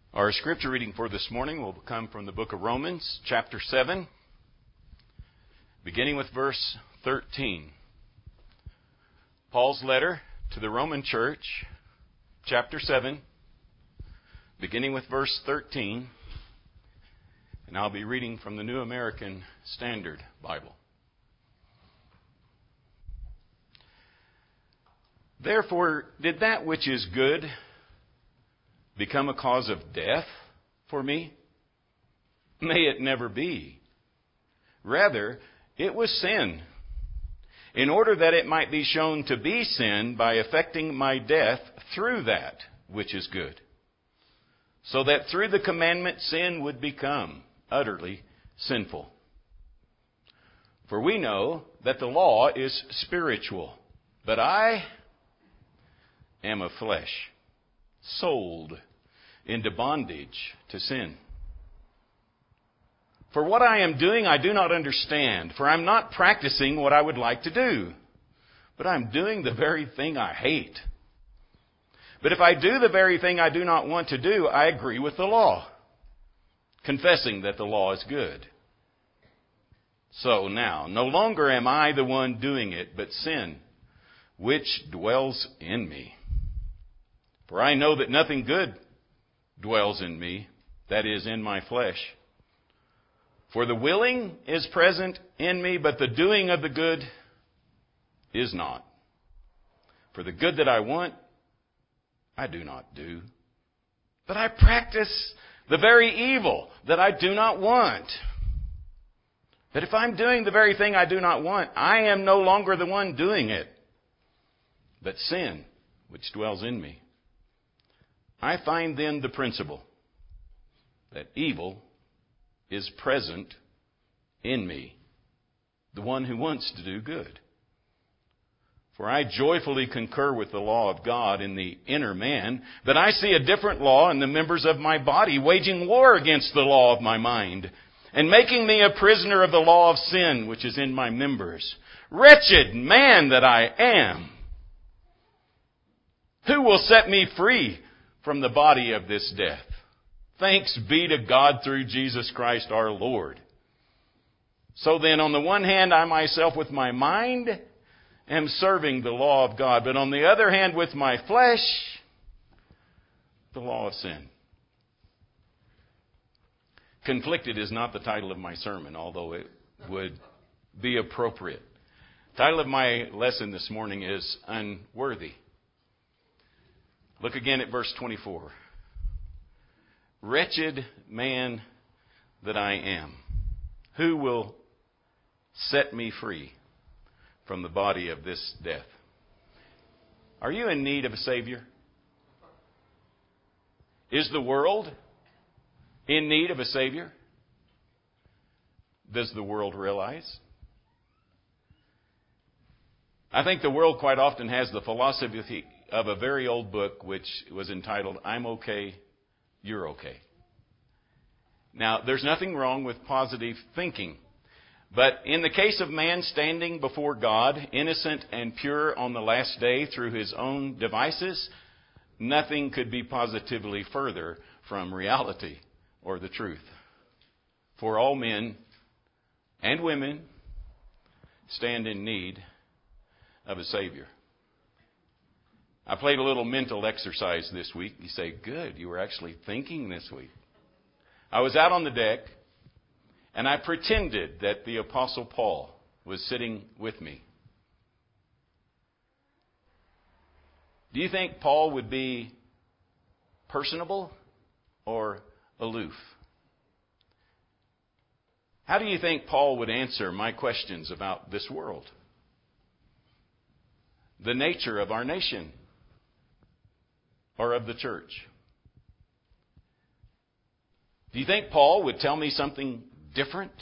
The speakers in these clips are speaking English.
Our scripture reading for this morning will come from the book of Romans, chapter 7, beginning with verse 13. Paul's letter to the Roman church, chapter 7, beginning with verse 13. And I'll be reading from the New American Standard Bible. Therefore, did that which is good become a cause of death for me? May it never be. Rather, it was sin, in order that it might be shown to be sin by effecting my death through that which is good, so that through the commandment sin would become utterly sinful. For we know that the law is spiritual, but I am of flesh, sold into bondage to sin. For what I am doing I do not understand, for I'm not practicing what I would like to do, but I'm doing the very thing I hate. But if I do the very thing I do not want to do, I agree with the law, confessing that the law is good. So now, no longer am I the one doing it, but sin, which dwells in me. For I know that nothing good dwells in me, that is, in my flesh. For the willing is present in me, but the doing of the good is not. For the good that I want, I do not do, but I practice the very evil that I do not want. But if I'm doing the very thing I do not want, I am no longer the one doing it, but sin, which dwells in me. I find then the principle that evil is present in me, the one who wants to do good. For I joyfully concur with the law of God in the inner man, but I see a different law in the members of my body, waging war against the law of my mind, and making me a prisoner of the law of sin which is in my members. Wretched man that I am! Who will set me free from the body of this death? Thanks be to God through Jesus Christ our Lord. So then, on the one hand, I myself with my mind am serving the law of God, but on the other hand, with my flesh, the law of sin. Conflicted is not the title of my sermon, although it would be appropriate. The title of my lesson this morning is Unworthy. Look again at verse 24. Wretched man that I am, who will set me free from the body of this death? Are you in need of a Savior? Is the world in need of a Savior? Does the world realize? I think the world quite often has the philosophy of a very old book which was entitled, I'm okay, you're okay. Now, there's nothing wrong with positive thinking. But in the case of man standing before God, innocent and pure on the last day through his own devices, nothing could be positively further from reality or the truth. For all men and women stand in need of a Savior. I played a little mental exercise this week. You say, good, you were actually thinking this week. I was out on the deck, and I pretended that the Apostle Paul was sitting with me. Do you think Paul would be personable or aloof? How do you think Paul would answer my questions about this world? The nature of our nation? Or of the church? Do you think Paul would tell me something different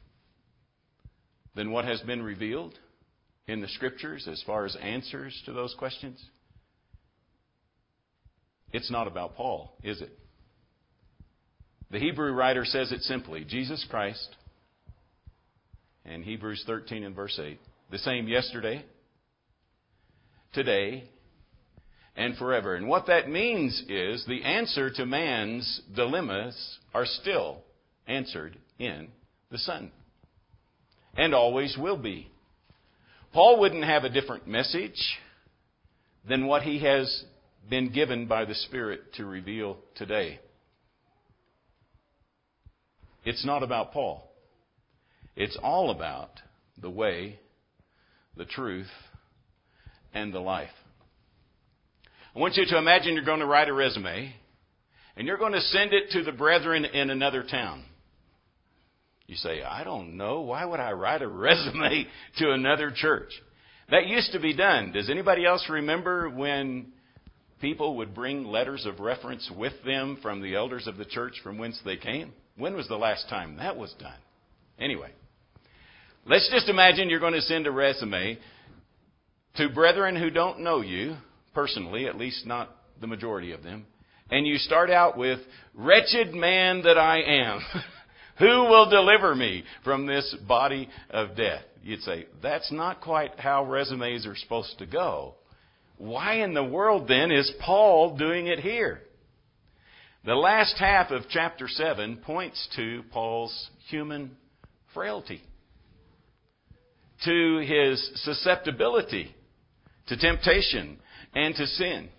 than what has been revealed in the Scriptures as far as answers to those questions? It's not about Paul, is it? The Hebrew writer says it simply, Jesus Christ, in Hebrews 13 and verse 8, the same yesterday, today, and forever. And what that means is the answer to man's dilemmas are still answered in the Son. And always will be. Paul wouldn't have a different message than what he has been given by the Spirit to reveal today. It's not about Paul. It's all about the way, the truth, and the life. I want you to imagine you're going to write a resume, and you're going to send it to the brethren in another town. You say, I don't know. Why would I write a resume to another church? That used to be done. Does anybody else remember when people would bring letters of reference with them from the elders of the church from whence they came? When was the last time that was done? Anyway, let's just imagine you're going to send a resume to brethren who don't know you personally, at least not the majority of them. And you start out with, wretched man that I am. Who will deliver me from this body of death? You'd say, that's not quite how resumes are supposed to go. Why in the world then is Paul doing it here? The last half of chapter 7 points to Paul's human frailty, to his susceptibility to temptation and to sin.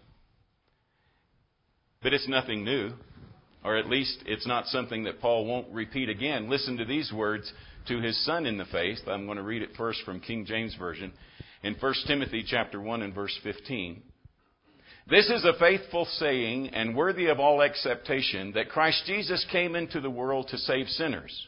But it's nothing new. Or at least it's not something that Paul won't repeat again. Listen to these words to his son in the faith. I'm going to read it first from King James Version. In 1 Timothy chapter 1 and verse 15. This is a faithful saying and worthy of all acceptation, that Christ Jesus came into the world to save sinners,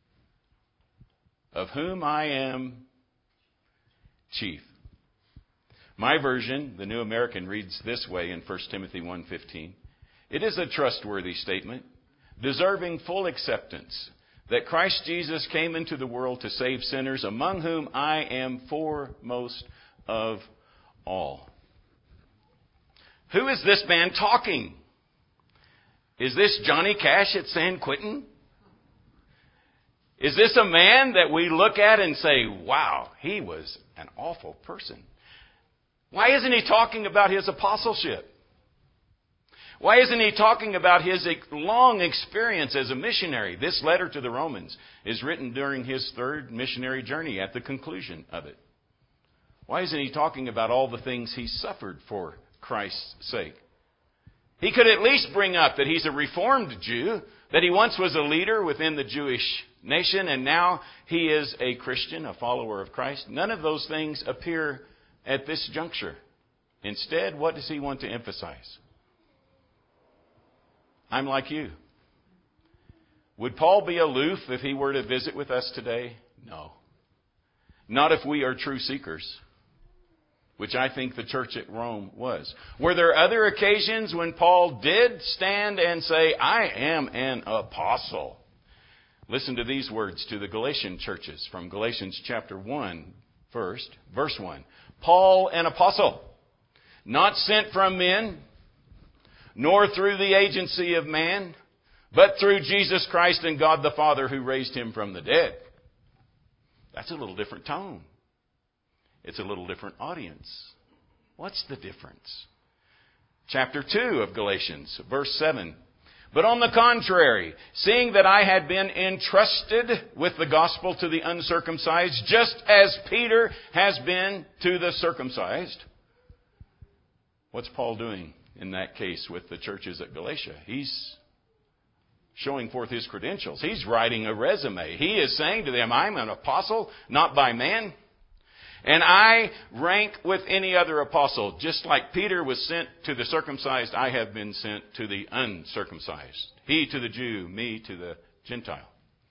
of whom I am chief. My version, the New American, reads this way in 1 Timothy 1:15. It is a trustworthy statement, deserving full acceptance, that Christ Jesus came into the world to save sinners, among whom I am foremost of all. Who is this man talking? Is this Johnny Cash at San Quentin? Is this a man that we look at and say, wow, he was an awful person? Why isn't he talking about his apostleship? Why isn't he talking about his long experience as a missionary? This letter to the Romans is written during his third missionary journey, at the conclusion of it. Why isn't he talking about all the things he suffered for Christ's sake? He could at least bring up that he's a Reformed Jew, that he once was a leader within the Jewish nation, and now he is a Christian, a follower of Christ. None of those things appear at this juncture. Instead, what does he want to emphasize? I'm like you. Would Paul be aloof if he were to visit with us today? No. Not if we are true seekers, which I think the church at Rome was. Were there other occasions when Paul did stand and say, I am an apostle? Listen to these words to the Galatian churches from Galatians chapter 1, first, verse 1. Paul, an apostle, not sent from men, nor through the agency of man, but through Jesus Christ and God the Father who raised him from the dead. That's a little different tone. It's a little different audience. What's the difference? Chapter 2 of Galatians, verse 7. But on the contrary, seeing that I had been entrusted with the gospel to the uncircumcised, just as Peter has been to the circumcised. What's Paul doing in that case with the churches at Galatia? He's showing forth his credentials. He's writing a resume. He is saying to them, I'm an apostle, not by man. And I rank with any other apostle. Just like Peter was sent to the circumcised, I have been sent to the uncircumcised. He to the Jew, me to the Gentile.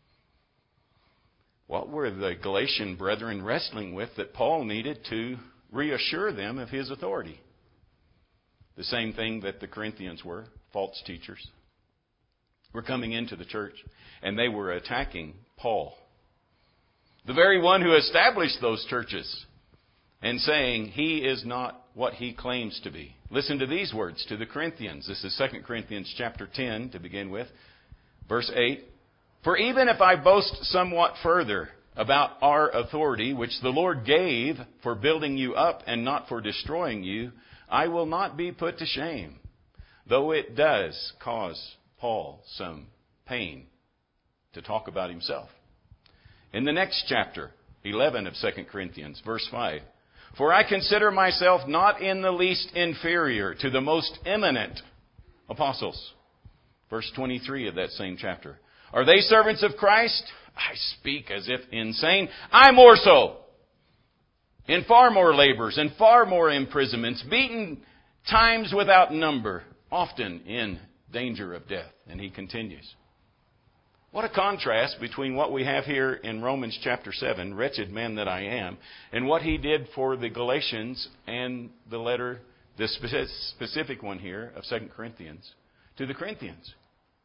What were the Galatian brethren wrestling with that Paul needed to reassure them of his authority? The same thing that the Corinthians were, false teachers. Were coming into the church, and they were attacking Paul, the very one who established those churches, and saying he is not what he claims to be. Listen to these words to the Corinthians. This is 2 Corinthians chapter 10 to begin with. Verse 8. For even if I boast somewhat further about our authority, which the Lord gave for building you up and not for destroying you, I will not be put to shame, though it does cause Paul some pain to talk about himself. In the next chapter, 11 of 2 Corinthians, verse 5, for I consider myself not in the least inferior to the most eminent apostles. Verse 23 of that same chapter. Are they servants of Christ? I speak as if insane. I more so. In far more labors and far more imprisonments, beaten times without number, often in danger of death. And he continues. What a contrast between what we have here in Romans chapter 7, wretched man that I am, and what he did for the Galatians and the letter, the specific one here of 2 Corinthians, to the Corinthians.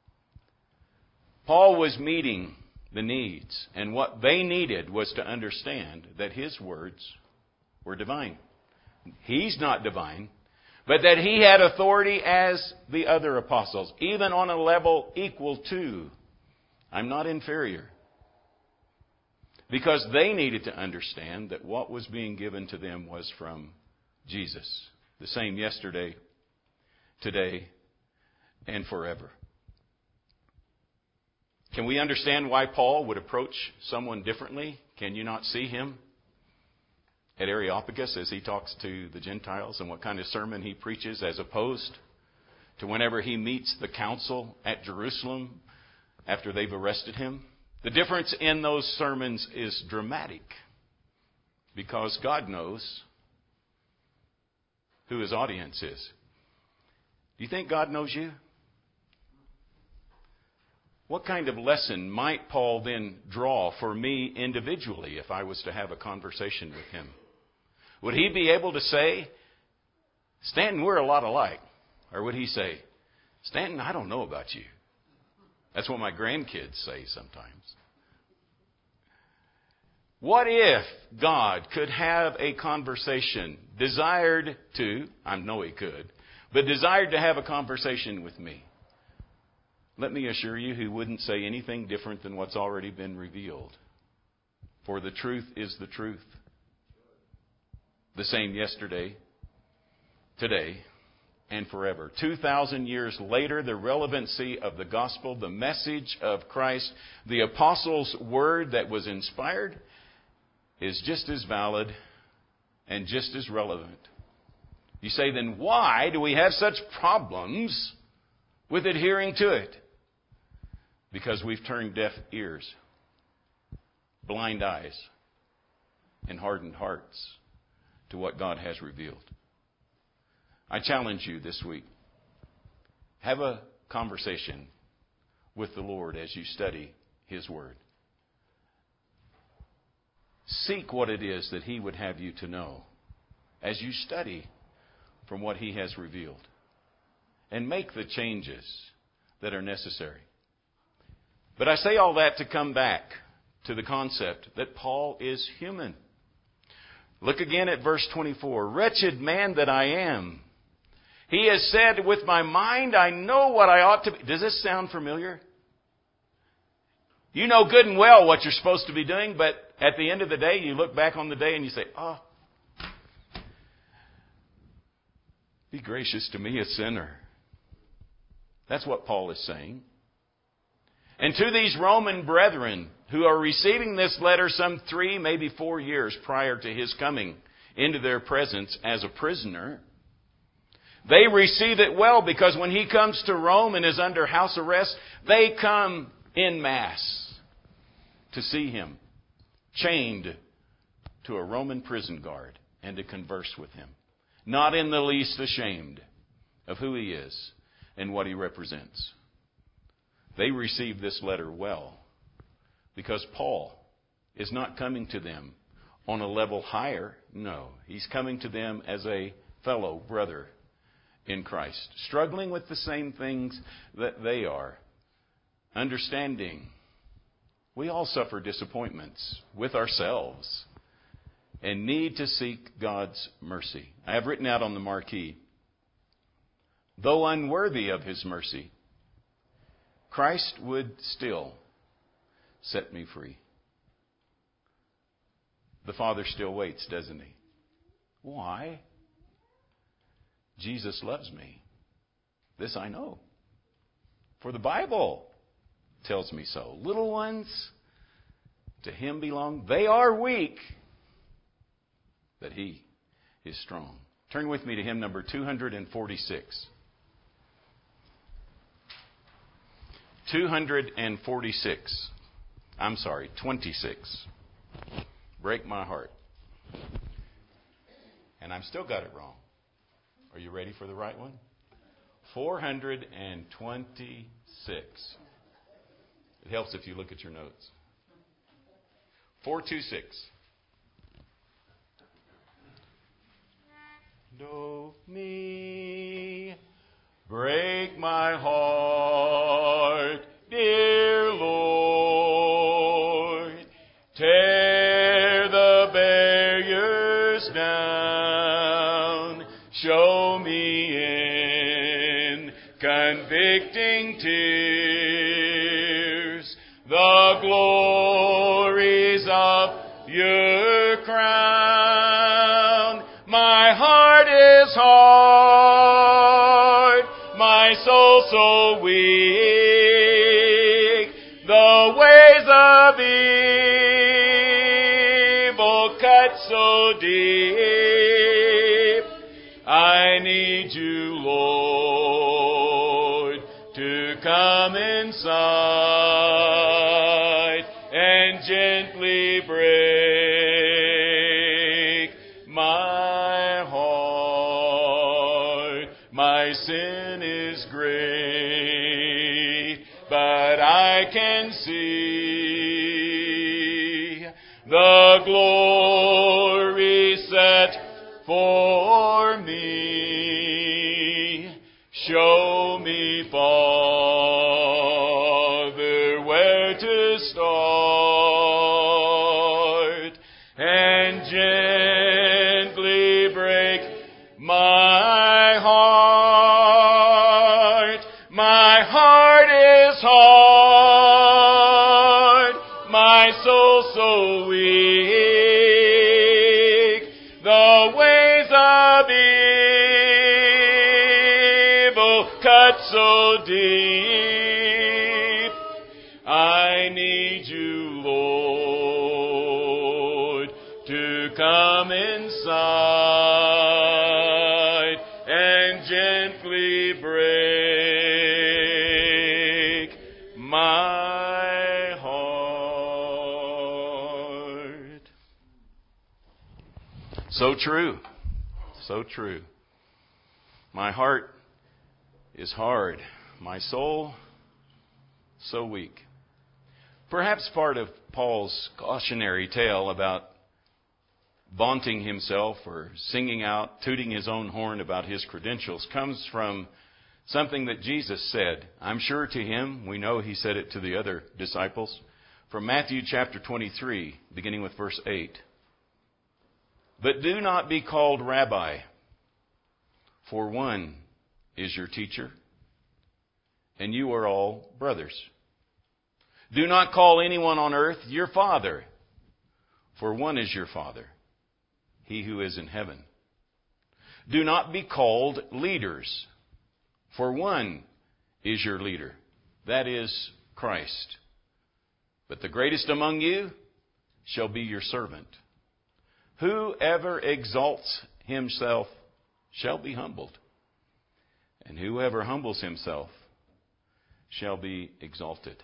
Paul was meeting the needs, and what they needed was to understand that his words were divine. He's not divine, but that he had authority as the other apostles, even on a level equal to. I'm not inferior. Because they needed to understand that what was being given to them was from Jesus. The same yesterday, today, and forever. Can we understand why Paul would approach someone differently? Can you not see him at Areopagus as he talks to the Gentiles and what kind of sermon he preaches as opposed to whenever he meets the council at Jerusalem after they've arrested him? The difference in those sermons is dramatic because God knows who his audience is. Do you think God knows you? What kind of lesson might Paul then draw for me individually if I was to have a conversation with him? Would he be able to say, Stanton, we're a lot alike? Or would he say, Stanton, I don't know about you? That's what my grandkids say sometimes. What if God could have a conversation, desired to, I know he could, but desired to have a conversation with me? Let me assure you, he wouldn't say anything different than what's already been revealed. For the truth is the truth. The same yesterday, today, and forever. 2,000 years later, the relevancy of the gospel, the message of Christ, the apostles' word that was inspired, is just as valid and just as relevant. You say, then why do we have such problems with adhering to it? Because we've turned deaf ears, blind eyes, and hardened hearts to what God has revealed. I challenge you this week. Have a conversation with the Lord as you study His Word. Seek what it is that He would have you to know as you study from what He has revealed. And make the changes that are necessary. But I say all that to come back to the concept that Paul is human. Look again at verse 24. Wretched man that I am. He has said, with my mind I know what I ought to be. Does this sound familiar? You know good and well what you're supposed to be doing, but at the end of the day, you look back on the day and you say, oh, be gracious to me, a sinner. That's what Paul is saying. And to these Roman brethren who are receiving this letter some 3, maybe 4 years prior to his coming into their presence as a prisoner, they receive it well because when he comes to Rome and is under house arrest, they come en masse to see him, chained to a Roman prison guard and to converse with him. Not in the least ashamed of who he is and what he represents. They receive this letter well because Paul is not coming to them on a level higher. No, he's coming to them as a fellow brother in Christ, struggling with the same things that they are, understanding we all suffer disappointments with ourselves and need to seek God's mercy. I have written out on the marquee, though unworthy of His mercy, Christ would still set me free. The Father still waits, doesn't He? Why? Jesus loves me. This I know. For the Bible tells me so. Little ones, to Him belong. They are weak, but He is strong. Turn with me to hymn number 246. 246. I'm sorry, 26. Break my heart. And I've still got it wrong. Are you ready for the right one? 426. It helps if you look at your notes. 426. Do me, break my heart, dear Lord. Tear the barriers down. Show me in convicting tears the glories of your crown. My heart is hard, my soul so weak. The ways of evil cut so deep. I need you, Lord, to come inside and gently break my heart. My sin is great, but I can see the glory set for me. Show me, Father, where to start and gently break my heart. My heart is hard, my soul so weak. The ways of evil cut so deep. I need you, Lord, to come inside and gently break my heart. So true. So true. My heart is hard. My soul so weak. Perhaps part of Paul's cautionary tale about vaunting himself or singing out, tooting his own horn about his credentials comes from something that Jesus said. I'm sure to him, we know he said it to the other disciples, from Matthew chapter 23, beginning with verse 8. But do not be called rabbi, for one is your teacher, and you are all brothers. Do not call anyone on earth your father, for one is your Father, He who is in heaven. Do not be called leaders, for one is your leader, that is Christ. But the greatest among you shall be your servant. Whoever exalts himself shall be humbled, and whoever humbles himself shall be exalted.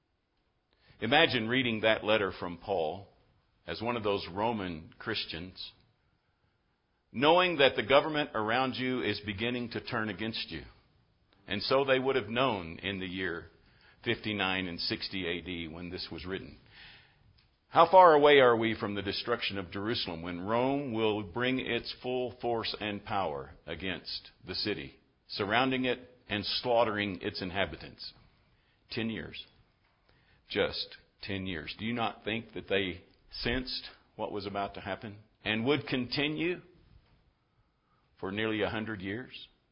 Imagine reading that letter from Paul as one of those Roman Christians, knowing that the government around you is beginning to turn against you. And so they would have known in the year 59 and 60 AD when this was written. How far away are we from the destruction of Jerusalem when Rome will bring its full force and power against the city, surrounding it and slaughtering its inhabitants? 10 years. Just 10 years. Do you not think that they sensed what was about to happen and would continue for nearly 100 years,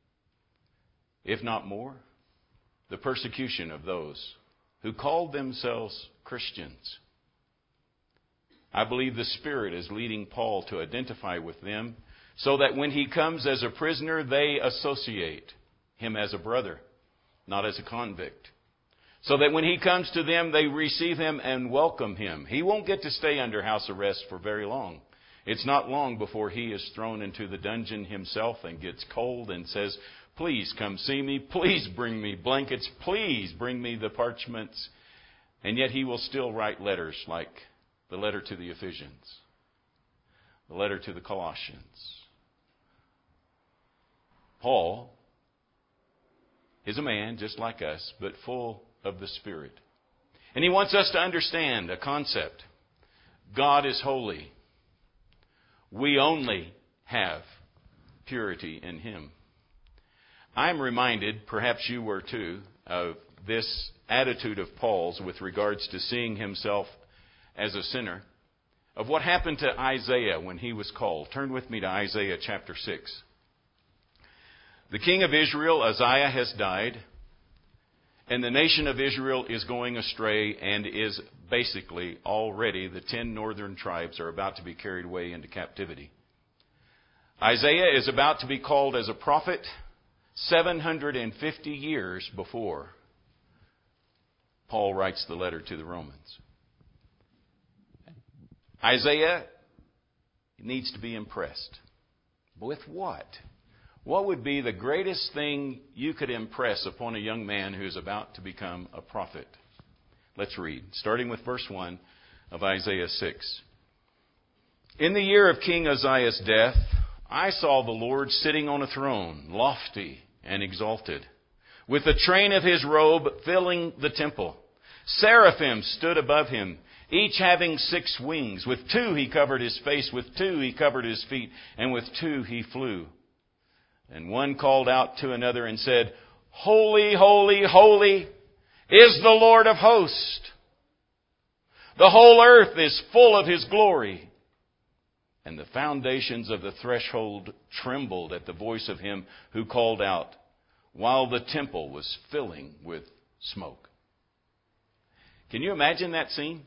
if not more? The persecution of those who called themselves Christians. I believe the Spirit is leading Paul to identify with them so that when he comes as a prisoner, they associate him as a brother, not as a convict. So that when he comes to them, they receive him and welcome him. He won't get to stay under house arrest for very long. It's not long before he is thrown into the dungeon himself and gets cold and says, please come see me. Please bring me blankets. Please bring me the parchments. And yet he will still write letters like the letter to the Ephesians, the letter to the Colossians. Paul is a man just like us, but full of the Spirit. And he wants us to understand a concept. God is holy. We only have purity in Him. I'm reminded, perhaps you were too, of this attitude of Paul's with regards to seeing himself as a sinner, of what happened to Isaiah when he was called. Turn with me to Isaiah chapter 6. The king of Israel, Uzziah, has died, and the nation of Israel is going astray and is basically already, the 10 northern tribes are about to be carried away into captivity. Isaiah is about to be called as a prophet 750 years before Paul writes the letter to the Romans. Isaiah needs to be impressed. With what? What would be the greatest thing you could impress upon a young man who is about to become a prophet? Let's read, starting with verse 1 of Isaiah 6. In the year of King Uzziah's death, I saw the Lord sitting on a throne, lofty and exalted, with the train of his robe filling the temple. Seraphim stood above him, each having 6 wings. With 2 he covered his face, with 2 he covered his feet, and with 2 he flew. And one called out to another and said, Holy, holy, holy is the Lord of hosts. The whole earth is full of His glory. And the foundations of the threshold trembled at the voice of him who called out, while the temple was filling with smoke. Can you imagine that scene?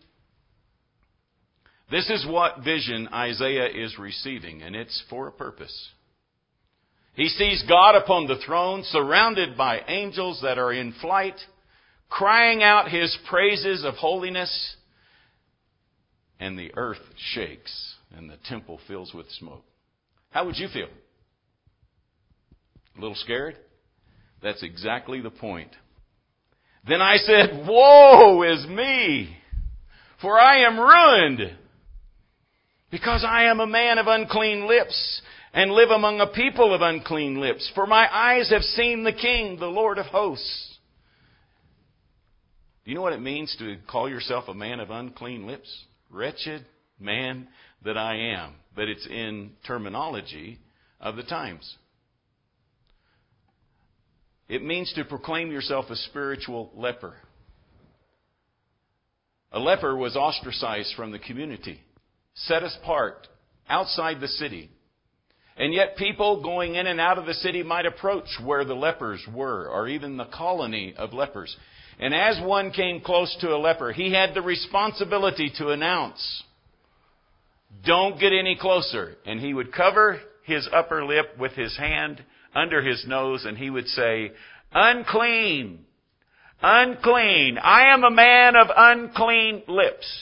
This is what vision Isaiah is receiving, and it's for a purpose. He sees God upon the throne, surrounded by angels that are in flight, crying out His praises of holiness, and the earth shakes and the temple fills with smoke. How would you feel? A little scared? That's exactly the point. Then I said, Woe is me, for I am ruined, because I am a man of unclean lips, and live among a people of unclean lips. For my eyes have seen the King, the Lord of hosts. Do you know what it means to call yourself a man of unclean lips? Wretched man that I am. But it's in terminology of the times. It means to proclaim yourself a spiritual leper. A leper was ostracized from the community, set apart outside the city. And yet people going in and out of the city might approach where the lepers were, or even the colony of lepers. And as one came close to a leper, he had the responsibility to announce, Don't get any closer. And he would cover his upper lip with his hand under his nose, and he would say, Unclean, unclean. I am a man of unclean lips.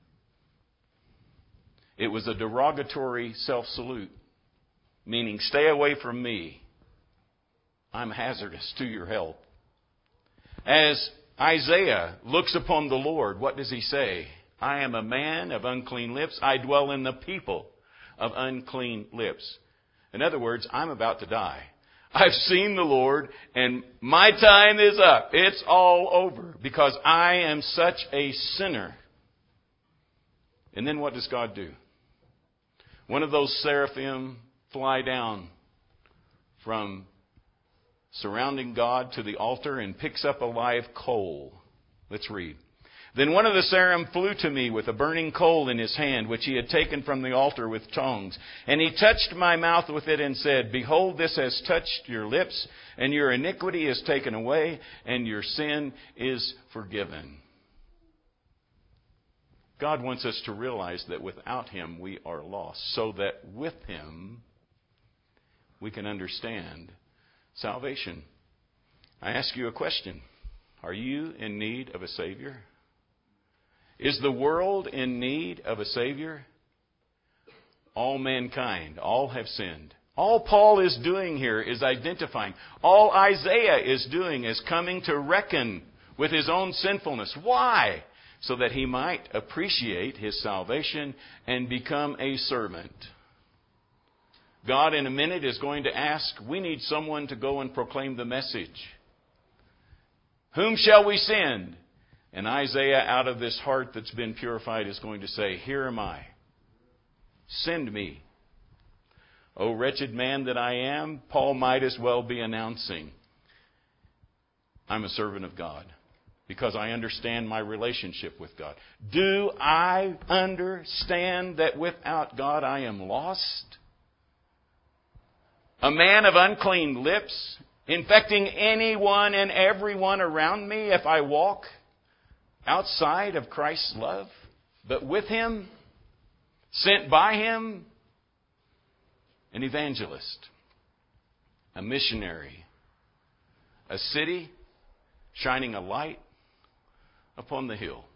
It was a derogatory self-salute, meaning stay away from me. I'm hazardous to your health. As Isaiah looks upon the Lord, what does he say? I am a man of unclean lips. I dwell in the people of unclean lips. In other words, I'm about to die. I've seen the Lord, and my time is up. It's all over because I am such a sinner. And then what does God do? One of those seraphim fly down from surrounding God to the altar and picks up a live coal. Let's read. Then one of the seraphim flew to me with a burning coal in his hand, which he had taken from the altar with tongs. And he touched my mouth with it and said, Behold, this has touched your lips, and your iniquity is taken away, and your sin is forgiven. God wants us to realize that without Him we are lost, so that with Him we can understand salvation. I ask you a question. Are you in need of a Savior? Is the world in need of a Savior? All mankind, all have sinned. All Paul is doing here is identifying. All Isaiah is doing is coming to reckon with his own sinfulness. Why? So that he might appreciate his salvation and become a servant. God in a minute is going to ask, we need someone to go and proclaim the message. Whom shall we send? And Isaiah, out of this heart that's been purified, is going to say, here am I. Send me. O wretched man that I am, Paul might as well be announcing, I'm a servant of God because I understand my relationship with God. Do I understand that without God I am lost? A man of unclean lips, infecting anyone and everyone around me if I walk outside of Christ's love, but with Him, sent by Him, an evangelist, a missionary, a city shining a light upon the hill.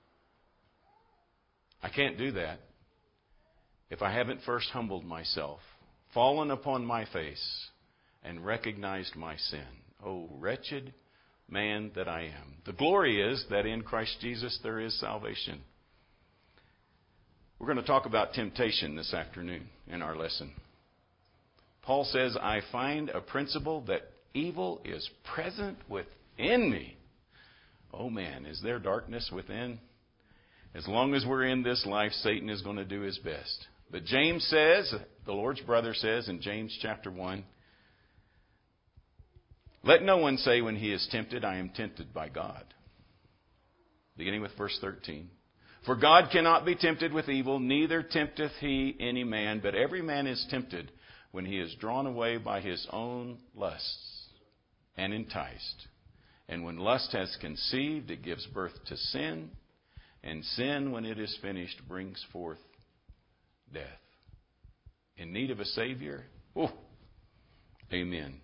I can't do that if I haven't first humbled myself, fallen upon my face, and recognized my sin. Oh, wretched man that I am. The glory is that in Christ Jesus there is salvation. We're going to talk about temptation this afternoon in our lesson. Paul says, I find a principle that evil is present within me. Oh man, is there darkness within? As long as we're in this life, Satan is going to do his best. But James says, the Lord's brother says in James chapter 1, let no one say when he is tempted, I am tempted by God. Beginning with verse 13. For God cannot be tempted with evil, neither tempteth he any man, but every man is tempted when he is drawn away by his own lusts and enticed. And when lust has conceived, it gives birth to sin. And sin, when it is finished, brings forth death. In need of a Savior? Oh, amen.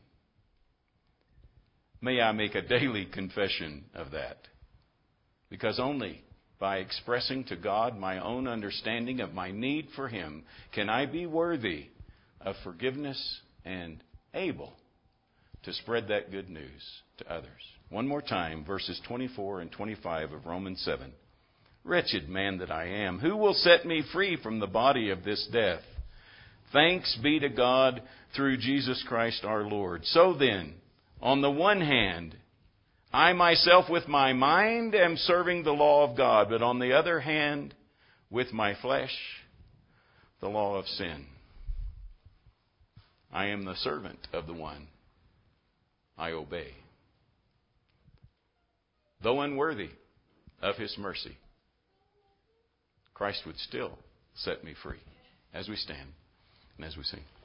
May I make a daily confession of that. Because only by expressing to God my own understanding of my need for Him can I be worthy of forgiveness and able to spread that good news to others. One more time, verses 24 and 25 of Romans 7. Wretched man that I am, who will set me free from the body of this death? Thanks be to God through Jesus Christ our Lord. So then, on the one hand, I myself with my mind am serving the law of God, but on the other hand, with my flesh, the law of sin. I am the servant of the one I obey. Though unworthy of His mercy, Christ would still set me free. As we stand and as we sing.